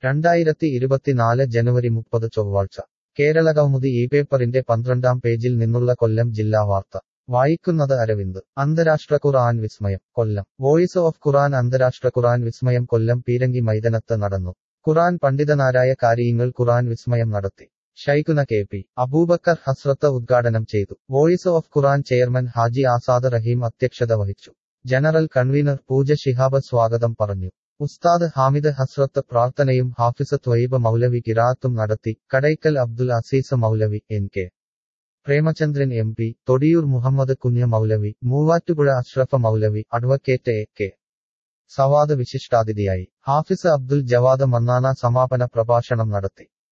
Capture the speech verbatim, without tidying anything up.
രണ്ടായിരത്തി ഇരുപത്തിനാല് ജനുവരി മുപ്പത് ചൊവ്വാഴ്ച കേരളകൗമുദി ഈ പേപ്പറിന്റെ പന്ത്രണ്ടാം പേജിൽ നിന്നുള്ള കൊല്ലം ജില്ലാ വാർത്ത വായിക്കുന്നത് അരവിന്ദ് അന്താരാഷ്ട്ര ഖുർആൻ വിസ്മയം കൊല്ലം വോയിസ് ഓഫ് ഖുർആൻ അന്താരാഷ്ട്ര ഖുർആൻ വിസ്മയം കൊല്ലം പീരങ്കി മൈതാനത്ത് നടന്നു ഖുർആൻ പണ്ഡിതനാരായ കാരിയിങ്ങൾ ഖുർആൻ വിസ്മയം നടത്തി ഷൈഖുന കെ പി അബൂബക്കർ ഹസ്രത്ത് ഉദ്ഘാടനം ചെയ്തു voice of Quran chairman Haji Azad Rahim അധ്യക്ഷത വഹിച്ചു ജനറൽ കൺവീനർ പൂജ ശിഹാബ് സ്വാഗതം പറഞ്ഞു ഉസ്താദ് ഹാമിദ് ഹസ്രത്ത് പ്രാർത്ഥനയും ഹാഫിസ് ത്വയ്യിബ് മൗലവി ഖിറാഅത്തും നടത്തി Kadakkal Abdul Aziz Moulavi N K Premachandran M P Thodiyoor Muhammad Kunju Moulavi Muvattupuzha Ashraf Moulavi advocate A K Savad വിശിഷ്ടാതിഥിയായി ഹാഫിസ് അബ്ദുൽ ജവാദ് മന്നാന സമാപന പ്രഭാഷണം നടത്തി